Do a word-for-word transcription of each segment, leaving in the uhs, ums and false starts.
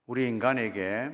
우리 인간에게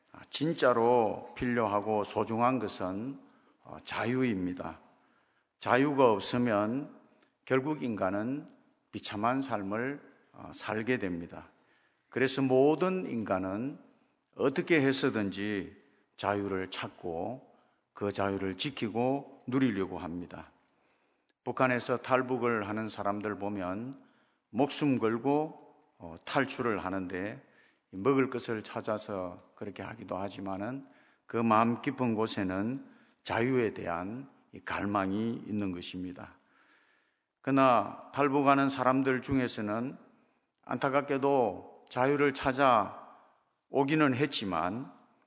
진짜로 필요하고 소중한 것은 자유입니다. 자유가 없으면 결국 인간은 비참한 삶을 살게 됩니다. 그래서 모든 인간은 어떻게 해서든지 자유를 찾고 그 자유를 지키고 누리려고 합니다. 북한에서 탈북을 하는 사람들 보면 목숨 걸고 탈출을 하는데 먹을 것을 찾아서 그렇게 하기도 하지만은 그 마음 깊은 곳에는 자유에 대한 갈망이 있는 것입니다. 그러나 탈북하는 사람들 중에서는 안타깝게도 자유를 찾아 오기는 했지만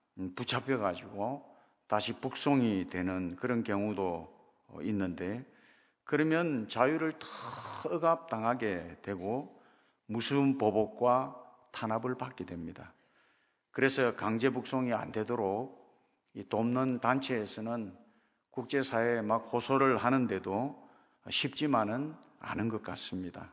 붙잡혀가지고 다시 북송이 되는 그런 경우도 있는데, 그러면 자유를 더 억압당하게 되고 무수한 보복과 탄압을 받게 됩니다. 그래서 강제 북송이 안 되도록 이 돕는 단체에서는 국제사회에 막 호소를 하는데도 쉽지만은 않은 것 같습니다.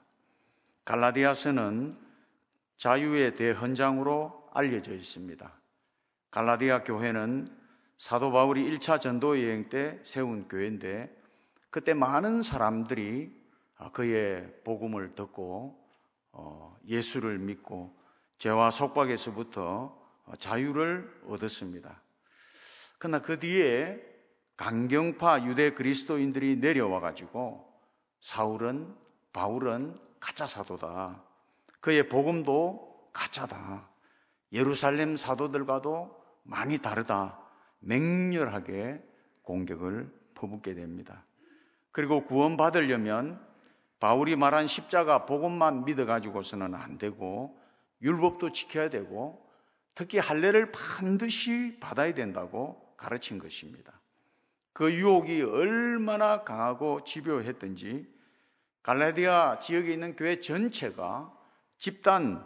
갈라디아서는 자유의 대헌장으로 알려져 있습니다. 갈라디아 교회는 사도 바울이 일 차 전도 여행 때 세운 교회인데, 그때 많은 사람들이 그의 복음을 듣고 예수를 믿고 죄와 속박에서부터 자유를 얻었습니다. 그러나 그 뒤에 강경파 유대 그리스도인들이 내려와 가지고 사울은 바울은 가짜 사도다, 그의 복음도 가짜다, 예루살렘 사도들과도 많이 다르다, 맹렬하게 공격을 퍼붓게 됩니다. 그리고 구원받으려면 바울이 말한 십자가 복음만 믿어가지고서는 안 되고 율법도 지켜야 되고 특히 할례를 반드시 받아야 된다고 가르친 것입니다. 그 유혹이 얼마나 강하고 집요했던지 갈라디아 지역에 있는 교회 전체가 집단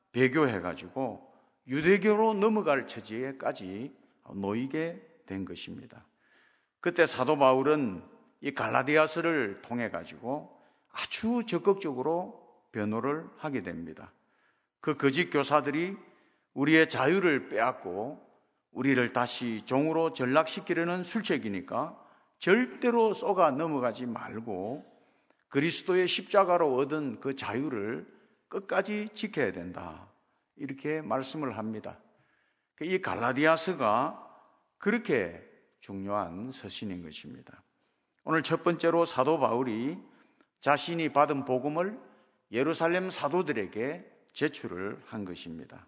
배교해가지고 유대교로 넘어갈 처지에까지 놓이게 된 것입니다. 그때 사도 바울은 이 갈라디아서를 통해 가지고 아주 적극적으로 변호를 하게 됩니다. 그 거짓 교사들이 우리의 자유를 빼앗고 우리를 다시 종으로 전락시키려는 술책이니까 절대로 쏘가 넘어가지 말고 그리스도의 십자가로 얻은 그 자유를 끝까지 지켜야 된다, 이렇게 말씀을 합니다. 이 갈라디아서가 그렇게 중요한 서신인 것입니다. 오늘 첫 번째로 사도 바울이 자신이 받은 복음을 예루살렘 사도들에게 제출을 한 것입니다.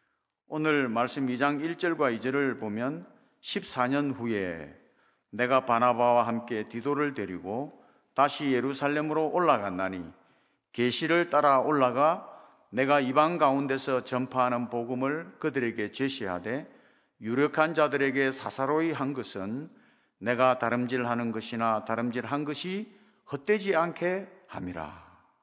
오늘 말씀 이 장 일 절과 이 절을 보면 십사 년 후에 내가 바나바와 함께 디도를 데리고 다시 예루살렘으로 올라갔나니 계시를 따라 올라가 내가 이방 가운데서 전파하는 복음을 그들에게 제시하되 유력한 자들에게 사사로이 한 것은 내가 다름질하는 것이나 다름질한 것이 헛되지 않게 함이라.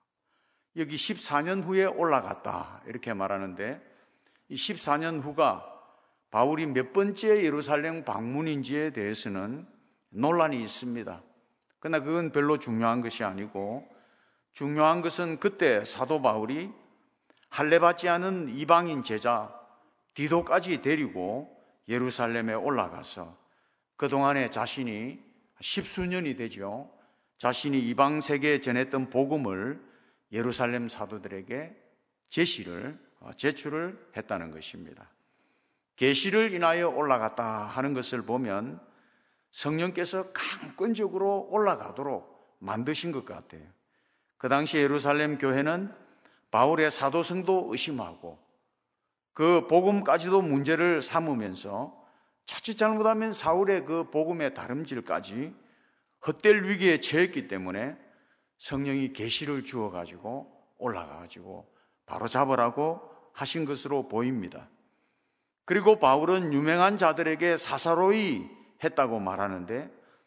여기 십사 년 후에 올라갔다 이렇게 말하는데, 이 십사 년 후가 바울이 몇 번째 예루살렘 방문인지에 대해서는 논란이 있습니다. 그러나 그건 별로 중요한 것이 아니고, 중요한 것은 그때 사도 바울이 할례받지 않은 이방인 제자 디도까지 데리고 예루살렘에 올라가서 그동안에 자신이 십수년이 되죠. 자신이 이방 세계에 전했던 복음을 예루살렘 사도들에게 제시를, 제출을 했다는 것입니다. 계시를 인하여 올라갔다 하는 것을 보면 성령께서 강권적으로 올라가도록 만드신 것 같아요. 그 당시 예루살렘 교회는 바울의 사도성도 의심하고 그 복음까지도 문제를 삼으면서 자칫 잘못하면 사울의 그 복음의 다름질까지 헛될 위기에 처했기 때문에 성령이 계시를 주어가지고 올라가가지고 바로 잡으라고 하신 것으로 보입니다. 그리고 바울은 유명한 자들에게 사사로이 했다고 말하는데,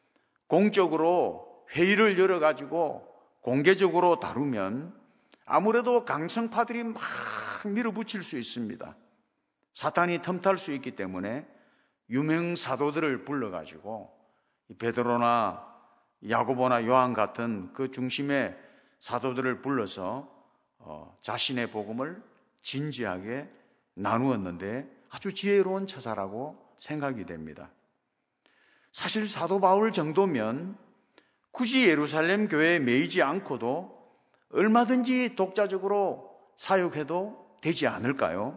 공적으로 회의를 열어가지고 공개적으로 다루면 아무래도 강성파들이 막 밀어붙일 수 있습니다. 사탄이 틈탈 수 있기 때문에 유명 사도들을 불러가지고 베드로나 야고보나 요한 같은 그 중심의 사도들을 불러서 어, 자신의 복음을 진지하게 나누었는데 아주 지혜로운 처사라고 생각이 됩니다. 사실 사도 바울 정도면 굳이 예루살렘 교회에 매이지 않고도 얼마든지 독자적으로 사역해도 되지 않을까요?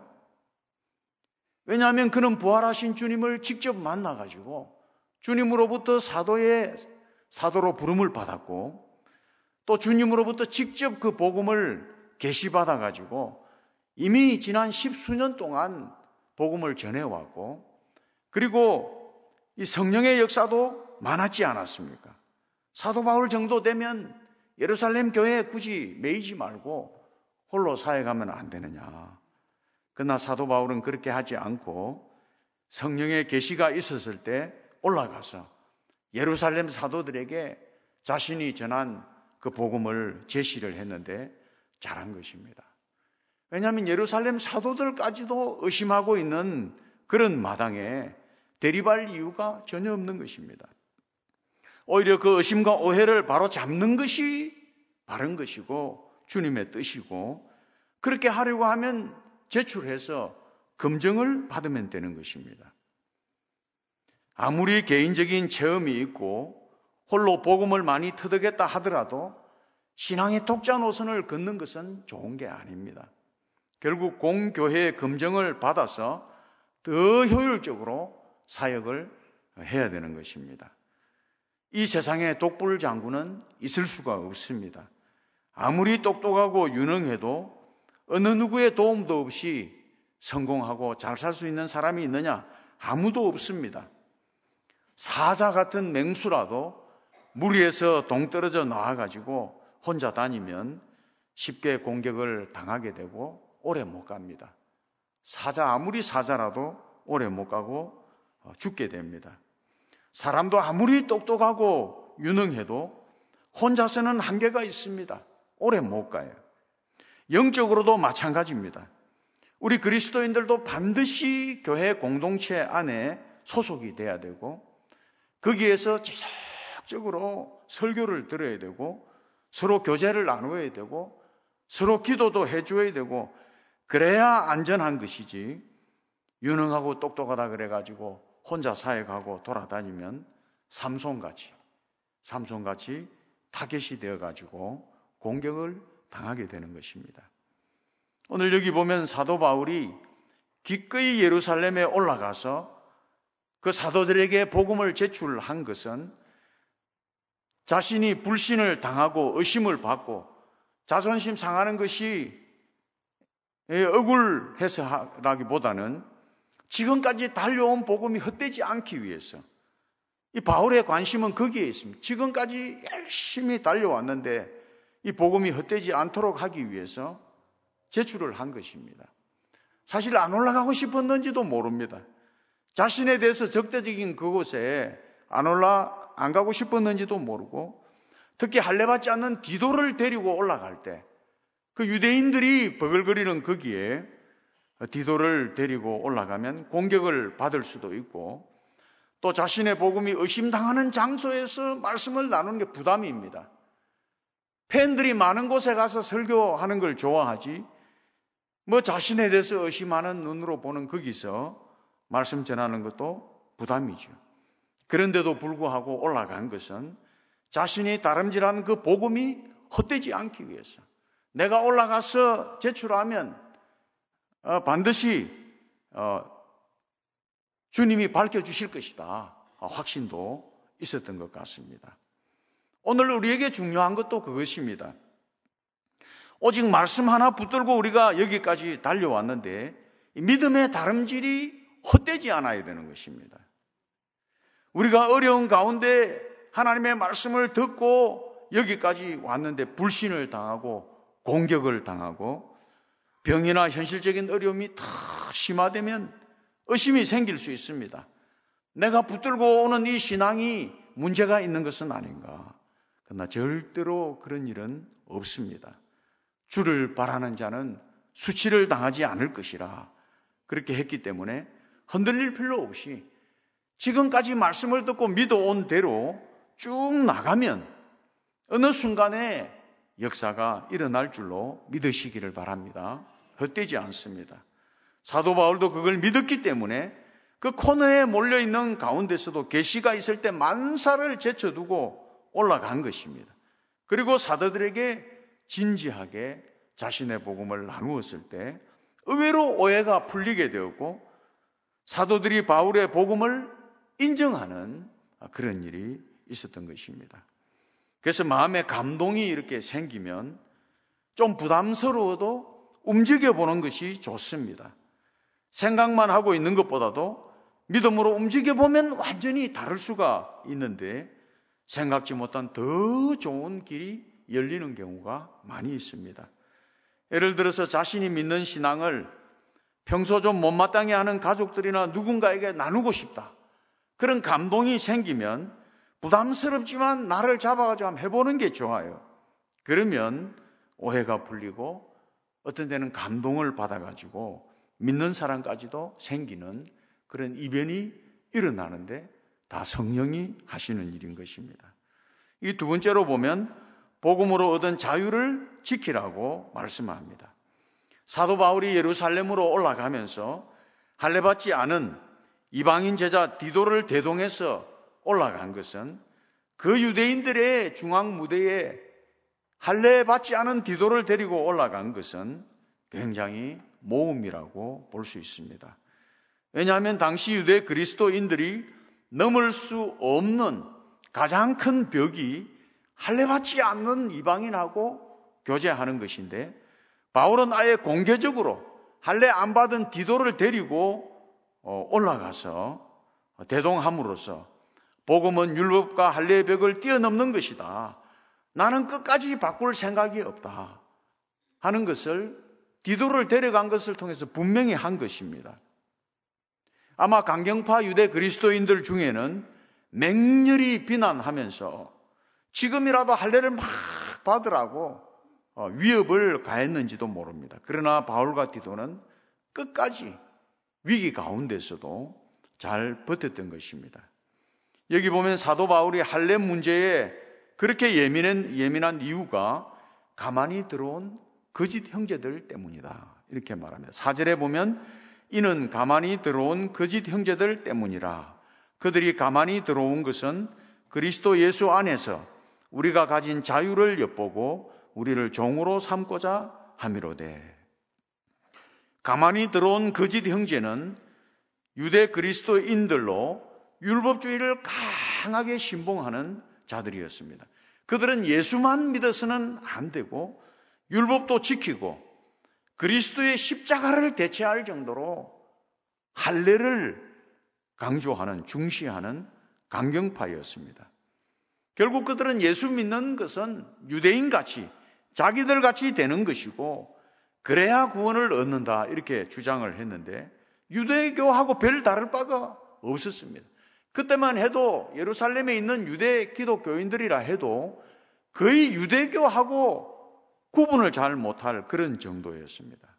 왜냐하면 그는 부활하신 주님을 직접 만나가지고 주님으로부터 사도의 사도로 부름을 받았고 또 주님으로부터 직접 그 복음을 계시받아가지고 이미 지난 십수년 동안 복음을 전해왔고 그리고 이 성령의 역사도 많았지 않았습니까? 사도 바울 정도 되면 예루살렘 교회에 굳이 매이지 말고 홀로 사역하면 안 되느냐. 그러나 사도 바울은 그렇게 하지 않고 성령의 계시가 있었을 때 올라가서 예루살렘 사도들에게 자신이 전한 그 복음을 제시를 했는데 잘한 것입니다. 왜냐하면 예루살렘 사도들까지도 의심하고 있는 그런 마당에 대립할 이유가 전혀 없는 것입니다. 오히려 그 의심과 오해를 바로 잡는 것이 바른 것이고 주님의 뜻이고 그렇게 하려고 하면 제출해서 검증을 받으면 되는 것입니다. 아무리 개인적인 체험이 있고 홀로 복음을 많이 터득했다 하더라도 신앙의 독자 노선을 걷는 것은 좋은 게 아닙니다. 결국 공교회의 검증을 받아서 더 효율적으로 사역을 해야 되는 것입니다. 이 세상에 독불 장군은 있을 수가 없습니다. 아무리 똑똑하고 유능해도 어느 누구의 도움도 없이 성공하고 잘 살 수 있는 사람이 있느냐? 아무도 없습니다. 사자 같은 맹수라도 무리에서 동떨어져 나와가지고 혼자 다니면 쉽게 공격을 당하게 되고 오래 못 갑니다. 사자 아무리 사자라도 오래 못 가고 죽게 됩니다. 사람도 아무리 똑똑하고 유능해도 혼자서는 한계가 있습니다. 오래 못 가요. 영적으로도 마찬가지입니다. 우리 그리스도인들도 반드시 교회 공동체 안에 소속이 돼야 되고 거기에서 지속적으로 설교를 들어야 되고 서로 교제를 나누어야 되고 서로 기도도 해줘야 되고 그래야 안전한 것이지 유능하고 똑똑하다 그래가지고 혼자 사역하고 돌아다니면 삼손같이 삼손같이 타겟이 되어가지고 공격을 당하게 되는 것입니다. 오늘 여기 보면 사도 바울이 기꺼이 예루살렘에 올라가서 그 사도들에게 복음을 제출한 것은 자신이 불신을 당하고 의심을 받고 자존심 상하는 것이 억울해서라기보다는 지금까지 달려온 복음이 헛되지 않기 위해서 이 바울의 관심은 거기에 있습니다. 지금까지 열심히 달려왔는데 이 복음이 헛되지 않도록 하기 위해서 제출을 한 것입니다. 사실 안 올라가고 싶었는지도 모릅니다. 자신에 대해서 적대적인 그곳에 안 올라 안 가고 싶었는지도 모르고 특히 할례받지 않는 디도를 데리고 올라갈 때 그 유대인들이 버글거리는 거기에 디도를 데리고 올라가면 공격을 받을 수도 있고 또 자신의 복음이 의심당하는 장소에서 말씀을 나누는 게 부담입니다. 팬들이 많은 곳에 가서 설교하는 걸 좋아하지 뭐 자신에 대해서 의심하는 눈으로 보는 거기서 말씀 전하는 것도 부담이죠. 그런데도 불구하고 올라간 것은 자신이 다름질한 그 복음이 헛되지 않기 위해서 내가 올라가서 제출하면 어, 반드시 어, 주님이 밝혀주실 것이다. 어, 확신도 있었던 것 같습니다. 오늘 우리에게 중요한 것도 그것입니다. 오직 말씀 하나 붙들고 우리가 여기까지 달려왔는데 믿음의 다름질이 헛되지 않아야 되는 것입니다. 우리가 어려운 가운데 하나님의 말씀을 듣고 여기까지 왔는데 불신을 당하고 공격을 당하고 병이나 현실적인 어려움이 더 심화되면 의심이 생길 수 있습니다. 내가 붙들고 오는 이 신앙이 문제가 있는 것은 아닌가. 그러나 절대로 그런 일은 없습니다. 주를 바라는 자는 수치를 당하지 않을 것이라 그렇게 했기 때문에 흔들릴 필요 없이 지금까지 말씀을 듣고 믿어온 대로 쭉 나가면 어느 순간에 역사가 일어날 줄로 믿으시기를 바랍니다. 헛되지 않습니다. 사도 바울도 그걸 믿었기 때문에 그 코너에 몰려있는 가운데서도 계시가 있을 때 만사를 제쳐두고 올라간 것입니다. 그리고 사도들에게 진지하게 자신의 복음을 나누었을 때 의외로 오해가 풀리게 되었고 사도들이 바울의 복음을 인정하는 그런 일이 있었던 것입니다. 그래서 마음에 감동이 이렇게 생기면 좀 부담스러워도 움직여보는 것이 좋습니다. 생각만 하고 있는 것보다도 믿음으로 움직여보면 완전히 다를 수가 있는데 생각지 못한 더 좋은 길이 열리는 경우가 많이 있습니다. 예를 들어서 자신이 믿는 신앙을 평소 좀 못마땅해 하는 가족들이나 누군가에게 나누고 싶다. 그런 감동이 생기면 부담스럽지만 나를 잡아가지고 한번 해보는 게 좋아요. 그러면 오해가 풀리고 어떤 때는 감동을 받아가지고 믿는 사람까지도 생기는 그런 이변이 일어나는데 다 성령이 하시는 일인 것입니다. 이 두 번째로 보면 복음으로 얻은 자유를 지키라고 말씀합니다. 사도 바울이 예루살렘으로 올라가면서 할례받지 않은 이방인 제자 디도를 대동해서 올라간 것은 그 유대인들의 중앙 무대에 할례받지 않은 디도를 데리고 올라간 것은 굉장히 모험이라고 볼 수 있습니다. 왜냐하면 당시 유대 그리스도인들이 넘을 수 없는 가장 큰 벽이 할례받지 않는 이방인하고 교제하는 것인데 바울은 아예 공개적으로 할례 안 받은 디도를 데리고 올라가서 대동함으로써 복음은 율법과 할례의 벽을 뛰어넘는 것이다. 나는 끝까지 바꿀 생각이 없다 하는 것을 디도를 데려간 것을 통해서 분명히 한 것입니다. 아마 강경파 유대 그리스도인들 중에는 맹렬히 비난하면서 지금이라도 할례를 막 받으라고 위협을 가했는지도 모릅니다. 그러나 바울과 디도는 끝까지 위기 가운데서도 잘 버텼던 것입니다. 여기 보면 사도 바울이 할례 문제에 그렇게 예민한, 예민한 이유가 가만히 들어온 거짓 형제들 때문이다. 이렇게 말합니다. 사 절에 보면 이는 가만히 들어온 거짓 형제들 때문이라. 그들이 가만히 들어온 것은 그리스도 예수 안에서 우리가 가진 자유를 엿보고 우리를 종으로 삼고자 함이로되. 가만히 들어온 거짓 형제는 유대 그리스도인들로 율법주의를 강하게 신봉하는 자들이었습니다. 그들은 예수만 믿어서는 안 되고 율법도 지키고 그리스도의 십자가를 대체할 정도로 할례를 강조하는, 중시하는 강경파였습니다. 결국 그들은 예수 믿는 것은 유대인같이 자기들같이 되는 것이고 그래야 구원을 얻는다 이렇게 주장을 했는데 유대교하고 별 다를 바가 없었습니다. 그때만 해도 예루살렘에 있는 유대 기독교인들이라 해도 거의 유대교하고 구분을 잘 못할 그런 정도였습니다.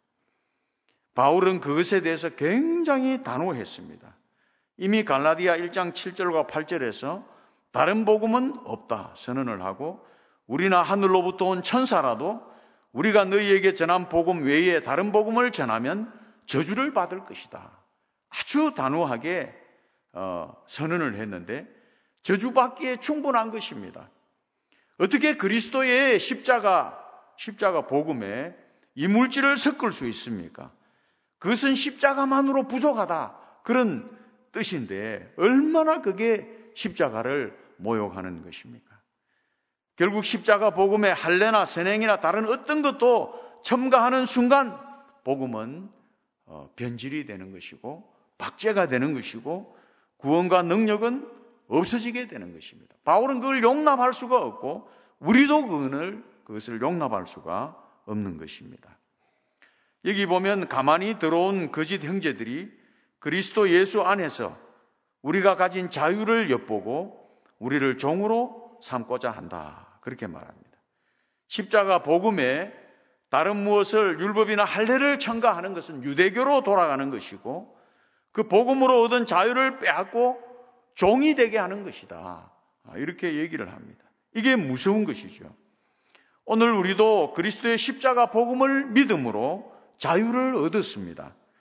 바울은 그것에 대해서 굉장히 단호했습니다. 이미 갈라디아 일 장 칠 절과 팔 절에서 다른 복음은 없다 선언을 하고 우리나 하늘로부터 온 천사라도 우리가 너희에게 전한 복음 외에 다른 복음을 전하면 저주를 받을 것이다. 아주 단호하게 어, 선언을 했는데 저주받기에 충분한 것입니다. 어떻게 그리스도의 십자가, 십자가 복음에 이물질을 섞을 수 있습니까? 그것은 십자가만으로 부족하다. 그런 뜻인데 얼마나 그게 십자가를 모욕하는 것입니까? 결국 십자가 복음에 할례나 선행이나 다른 어떤 것도 첨가하는 순간 복음은 어, 변질이 되는 것이고 박제가 되는 것이고 구원과 능력은 없어지게 되는 것입니다. 바울은 그걸 용납할 수가 없고 우리도 그것을, 그것을 용납할 수가 없는 것입니다. 여기 보면 가만히 들어온 거짓 형제들이 그리스도 예수 안에서 우리가 가진 자유를 엿보고 우리를 종으로 삼고자 한다. 그렇게 말합니다. 십자가 복음에 다른 무엇을 율법이나 할례를 첨가하는 것은 유대교로 돌아가는 것이고 그 복음으로 얻은 자유를 빼앗고 종이 되게 하는 것이다. 이렇게 얘기를 합니다. 이게 무서운 것이죠. 오늘 우리도 그리스도의 십자가 복음을 믿음으로 자유를 얻었습니다.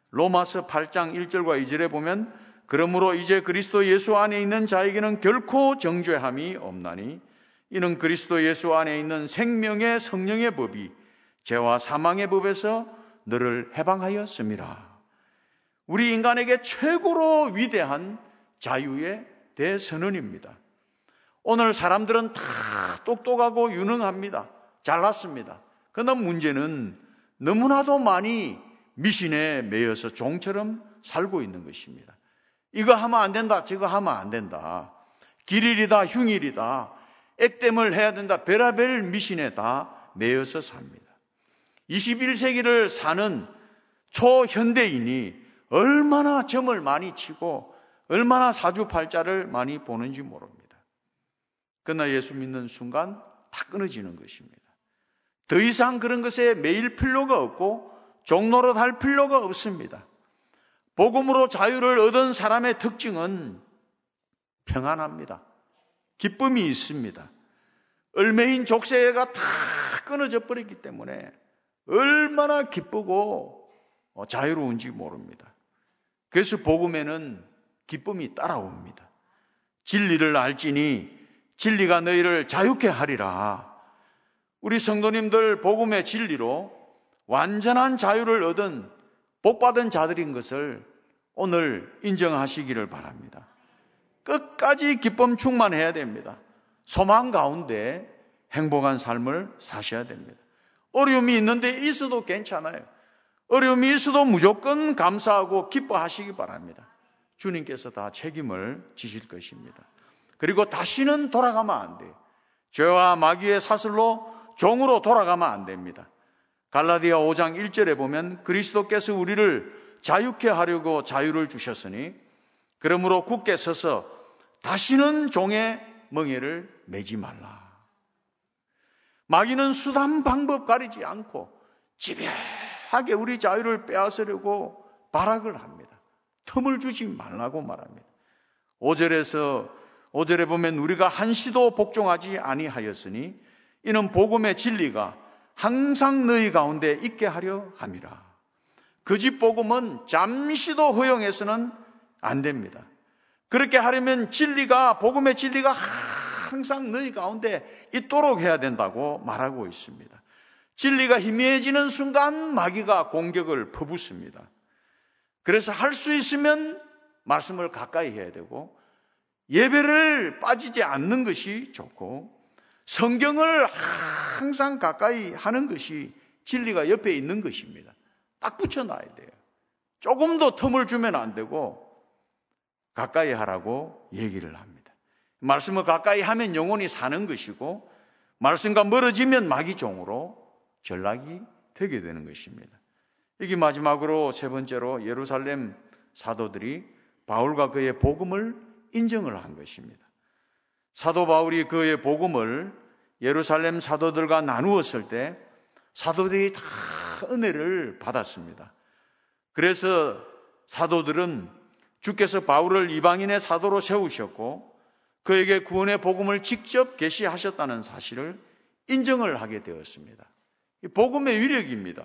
로마서 팔 장 일 절과 이 절에 보면 그러므로 이제 그리스도 예수 안에 있는 자에게는 결코 정죄함이 없나니 이는 그리스도 예수 안에 있는 생명의 성령의 법이 죄와 사망의 법에서 너를 해방하였음이라. 우리 인간에게 최고로 위대한 자유의 대선언입니다. 오늘 사람들은 다 똑똑하고 유능합니다. 잘났습니다. 그러나 문제는 너무나도 많이 미신에 매여서 종처럼 살고 있는 것입니다. 이거 하면 안 된다, 저거 하면 안 된다. 길일이다, 흉일이다. 액땜을 해야 된다. 별의별 미신에 다 매여서 삽니다. 이십일 세기를 사는 초현대인이 얼마나 점을 많이 치고 얼마나 사주팔자를 많이 보는지 모릅니다. 그러나 예수 믿는 순간 다 끊어지는 것입니다. 더 이상 그런 것에 매일 필요가 없고 종노릇 할 필요가 없습니다. 복음으로 자유를 얻은 사람의 특징은 평안합니다. 기쁨이 있습니다. 얼매인 족쇄가 다 끊어져 버렸기 때문에 얼마나 기쁘고 자유로운지 모릅니다. 그래서 복음에는 기쁨이 따라옵니다. 진리를 알지니 진리가 너희를 자유케 하리라. 우리 성도님들 복음의 진리로 완전한 자유를 얻은 복받은 자들인 것을 오늘 인정하시기를 바랍니다. 끝까지 기쁨 충만해야 됩니다. 소망 가운데 행복한 삶을 사셔야 됩니다. 어려움이 있는데 있어도 괜찮아요. 어려움이 있어도 무조건 감사하고 기뻐하시기 바랍니다. 주님께서 다 책임을 지실 것입니다. 그리고 다시는 돌아가면 안 돼요. 죄와 마귀의 사슬로 종으로 돌아가면 안 됩니다. 갈라디아 오 장 일 절에 보면 그리스도께서 우리를 자유케 하려고 자유를 주셨으니 그러므로 굳게 서서 다시는 종의 멍에를 매지 말라. 마귀는 수단 방법 가리지 않고 집요하게 우리 자유를 빼앗으려고 발악을 합니다. 틈을 주지 말라고 말합니다. 오 절에서 오 절에 보면 우리가 한시도 복종하지 아니하였으니 이는 복음의 진리가 항상 너희 가운데 있게 하려 함이라. 거짓 복음은 잠시도 허용해서는 안 됩니다. 그렇게 하려면 진리가 복음의 진리가 항상 너희 가운데 있도록 해야 된다고 말하고 있습니다. 진리가 희미해지는 순간 마귀가 공격을 퍼붓습니다. 그래서 할 수 있으면 말씀을 가까이 해야 되고 예배를 빠지지 않는 것이 좋고 성경을 항상 가까이 하는 것이 진리가 옆에 있는 것입니다. 딱 붙여놔야 돼요. 조금도 틈을 주면 안 되고 가까이 하라고 얘기를 합니다. 말씀을 가까이 하면 영혼이 사는 것이고 말씀과 멀어지면 마귀 종으로 전락이 되게 되는 것입니다. 여기 마지막으로 세 번째로 예루살렘 사도들이 바울과 그의 복음을 인정을 한 것입니다. 사도 바울이 그의 복음을 예루살렘 사도들과 나누었을 때 사도들이 다 은혜를 받았습니다. 그래서 사도들은 주께서 바울을 이방인의 사도로 세우셨고 그에게 구원의 복음을 직접 계시하셨다는 사실을 인정을 하게 되었습니다. 이 복음의 위력입니다.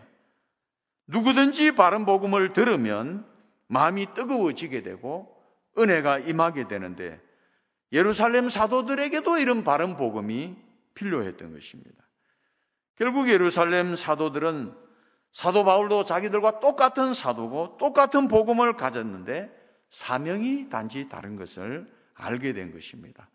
누구든지 바른 복음을 들으면 마음이 뜨거워지게 되고 은혜가 임하게 되는데 예루살렘 사도들에게도 이런 바른 복음이 필요했던 것입니다. 결국 예루살렘 사도들은 사도 바울도 자기들과 똑같은 사도고 똑같은 복음을 가졌는데 사명이 단지 다른 것을 알게 된 것입니다.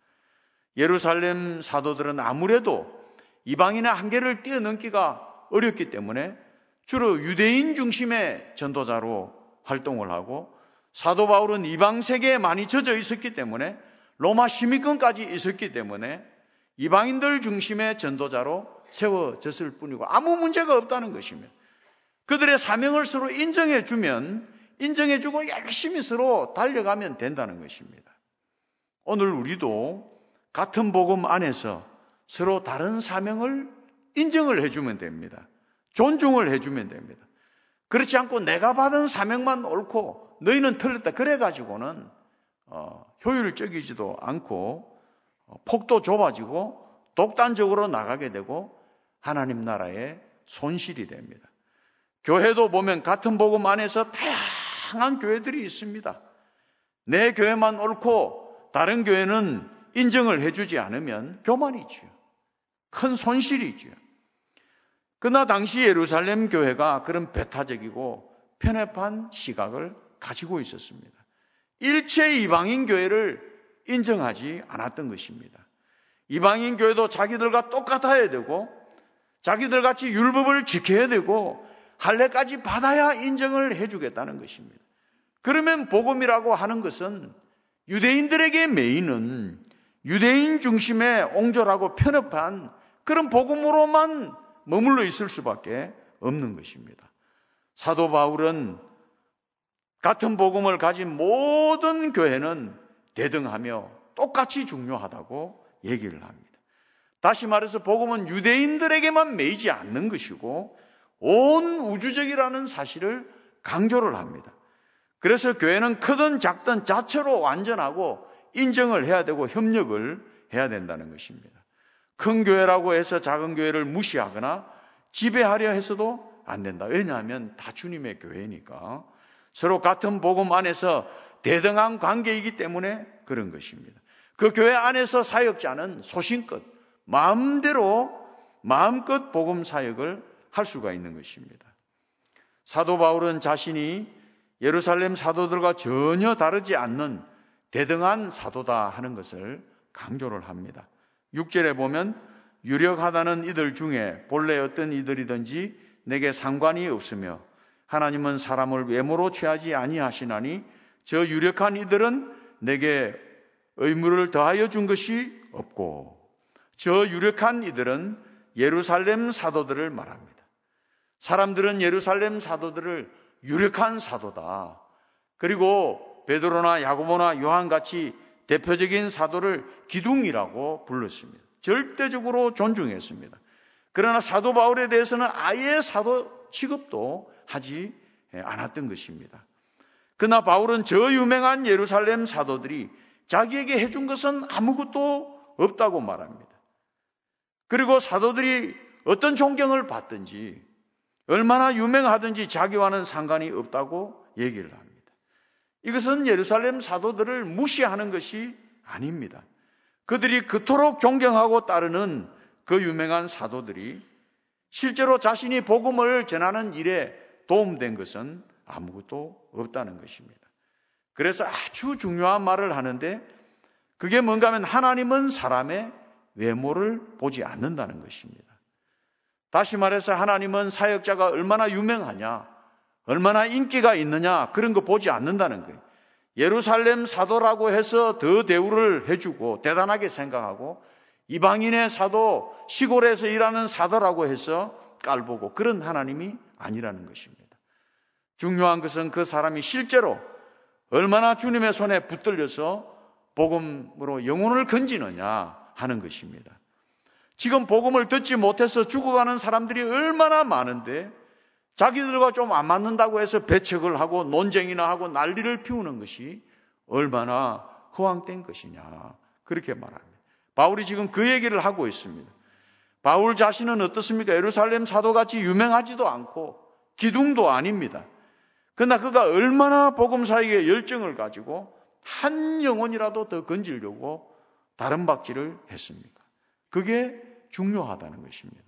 예루살렘 사도들은 아무래도 이방인의 한계를 뛰어넘기가 어렵기 때문에 주로 유대인 중심의 전도자로 활동을 하고 사도 바울은 이방 세계에 많이 젖어 있었기 때문에 로마 시민권까지 있었기 때문에 이방인들 중심의 전도자로 세워졌을 뿐이고 아무 문제가 없다는 것입니다. 그들의 사명을 서로 인정해주면 인정해주고 열심히 서로 달려가면 된다는 것입니다. 오늘 우리도 같은 복음 안에서 서로 다른 사명을 인정을 해주면 됩니다. 존중을 해주면 됩니다. 그렇지 않고 내가 받은 사명만 옳고 너희는 틀렸다 그래가지고는 어, 효율적이지도 않고 어, 폭도 좁아지고 독단적으로 나가게 되고 하나님 나라에 손실이 됩니다. 교회도 보면 같은 복음 안에서 다양한 교회들이 있습니다. 내 교회만 옳고 다른 교회는 인정을 해주지 않으면 교만이지요. 큰 손실이지요. 그러나 당시 예루살렘 교회가 그런 배타적이고 편협한 시각을 가지고 있었습니다. 일체 이방인 교회를 인정하지 않았던 것입니다. 이방인 교회도 자기들과 똑같아야 되고 자기들 같이 율법을 지켜야 되고 할례까지 받아야 인정을 해주겠다는 것입니다. 그러면 복음이라고 하는 것은 유대인들에게 메이는 유대인 중심의 옹졸하고 편협한 그런 복음으로만 머물러 있을 수밖에 없는 것입니다. 사도 바울은 같은 복음을 가진 모든 교회는 대등하며 똑같이 중요하다고 얘기를 합니다. 다시 말해서 복음은 유대인들에게만 매이지 않는 것이고 온 우주적이라는 사실을 강조를 합니다. 그래서 교회는 크든 작든 자체로 완전하고 인정을 해야 되고 협력을 해야 된다는 것입니다. 큰 교회라고 해서 작은 교회를 무시하거나 지배하려 해서도 안 된다. 왜냐하면 다 주님의 교회니까. 서로 같은 복음 안에서 대등한 관계이기 때문에 그런 것입니다. 그 교회 안에서 사역자는 소신껏 마음대로 마음껏 복음 사역을 할 수가 있는 것입니다. 사도 바울은 자신이 예루살렘 사도들과 전혀 다르지 않는 대등한 사도다 하는 것을 강조를 합니다. 육 절에 보면 유력하다는 이들 중에 본래 어떤 이들이든지 내게 상관이 없으며 하나님은 사람을 외모로 취하지 아니하시나니 저 유력한 이들은 내게 의무를 더하여 준 것이 없고, 저 유력한 이들은 예루살렘 사도들을 말합니다. 사람들은 예루살렘 사도들을 유력한 사도다. 그리고 베드로나 야고보나 요한같이 대표적인 사도를 기둥이라고 불렀습니다. 절대적으로 존중했습니다. 그러나 사도 바울에 대해서는 아예 사도 취급도 하지 않았던 것입니다. 그러나 바울은 저 유명한 예루살렘 사도들이 자기에게 해준 것은 아무것도 없다고 말합니다. 그리고 사도들이 어떤 존경을 받든지 얼마나 유명하든지 자기와는 상관이 없다고 얘기를 합니다. 이것은 예루살렘 사도들을 무시하는 것이 아닙니다. 그들이 그토록 존경하고 따르는 그 유명한 사도들이 실제로 자신이 복음을 전하는 일에 도움된 것은 아무것도 없다는 것입니다. 그래서 아주 중요한 말을 하는데 그게 뭔가 하면 하나님은 사람의 외모를 보지 않는다는 것입니다. 다시 말해서 하나님은 사역자가 얼마나 유명하냐, 얼마나 인기가 있느냐 그런 거 보지 않는다는 거예요. 예루살렘 사도라고 해서 더 대우를 해주고 대단하게 생각하고 이방인의 사도, 시골에서 일하는 사도라고 해서 깔보고 그런 하나님이 아니라는 것입니다. 중요한 것은 그 사람이 실제로 얼마나 주님의 손에 붙들려서 복음으로 영혼을 건지느냐 하는 것입니다. 지금 복음을 듣지 못해서 죽어가는 사람들이 얼마나 많은데 자기들과 좀 안 맞는다고 해서 배척을 하고 논쟁이나 하고 난리를 피우는 것이 얼마나 허황된 것이냐 그렇게 말합니다. 바울이 지금 그 얘기를 하고 있습니다. 바울 자신은 어떻습니까? 예루살렘 사도같이 유명하지도 않고 기둥도 아닙니다. 그러나 그가 얼마나 복음 사역에 열정을 가지고 한 영혼이라도 더 건지려고 다른 박질을 했습니까? 그게 중요하다는 것입니다.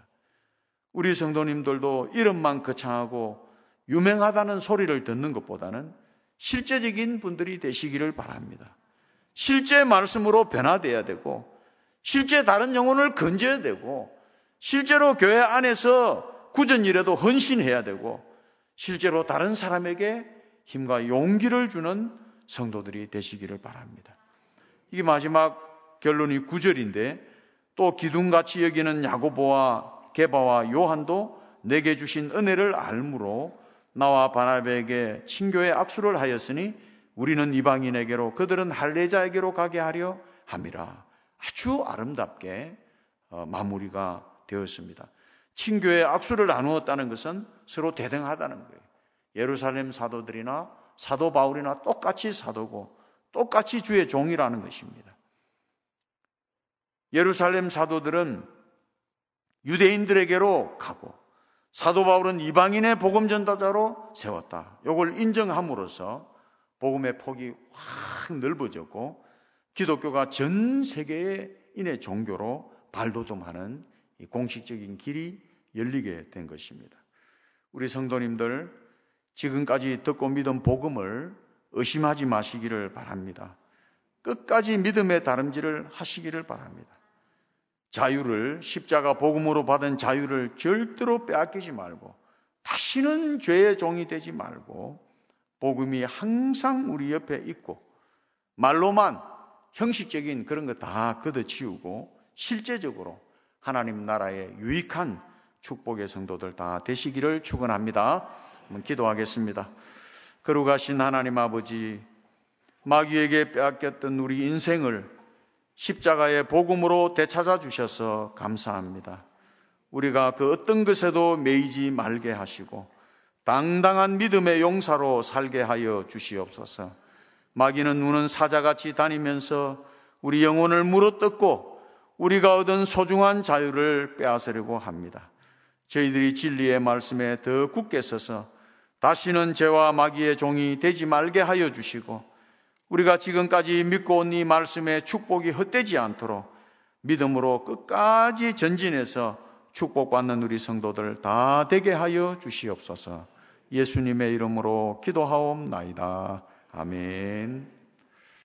우리 성도님들도 이름만 거창하고 유명하다는 소리를 듣는 것보다는 실제적인 분들이 되시기를 바랍니다. 실제 말씀으로 변화돼야 되고 실제 다른 영혼을 건져야 되고 실제로 교회 안에서 굳은 일에도 헌신해야 되고 실제로 다른 사람에게 힘과 용기를 주는 성도들이 되시기를 바랍니다. 이게 마지막 결론이 구 절인데 또 기둥같이 여기는 야고보와 게바와 요한도 내게 주신 은혜를 알므로 나와 바나바에게 친교의 악수를 하였으니 우리는 이방인에게로 그들은 할례자에게로 가게 하려 함이라. 아주 아름답게 마무리가 되었습니다. 친교의 악수를 나누었다는 것은 서로 대등하다는 거예요. 예루살렘 사도들이나 사도 바울이나 똑같이 사도고 똑같이 주의 종이라는 것입니다. 예루살렘 사도들은 유대인들에게로 가고 사도 바울은 이방인의 복음 전도자로 세웠다. 이걸 인정함으로써 복음의 폭이 확 넓어졌고 기독교가 전 세계인의 종교로 발돋움하는 이 공식적인 길이 열리게 된 것입니다. 우리 성도님들, 지금까지 듣고 믿은 복음을 의심하지 마시기를 바랍니다. 끝까지 믿음의 다름질을 하시기를 바랍니다. 자유를, 십자가 복음으로 받은 자유를 절대로 빼앗기지 말고 다시는 죄의 종이 되지 말고 복음이 항상 우리 옆에 있고 말로만 형식적인 그런 거 다 걷어치우고 실제적으로 하나님 나라의 유익한 축복의 성도들 다 되시기를 축원합니다. 한번 기도하겠습니다. 거룩하신 하나님 아버지, 마귀에게 빼앗겼던 우리 인생을 십자가의 복음으로 되찾아 주셔서 감사합니다. 우리가 그 어떤 것에도 매이지 말게 하시고 당당한 믿음의 용사로 살게 하여 주시옵소서. 마귀는 우는 사자같이 다니면서 우리 영혼을 물어뜯고 우리가 얻은 소중한 자유를 빼앗으려고 합니다. 저희들이 진리의 말씀에 더 굳게 서서 다시는 죄와 마귀의 종이 되지 말게 하여 주시고 우리가 지금까지 믿고 온 이 말씀의 축복이 헛되지 않도록 믿음으로 끝까지 전진해서 축복받는 우리 성도들 다 되게 하여 주시옵소서. 예수님의 이름으로 기도하옵나이다. 아멘.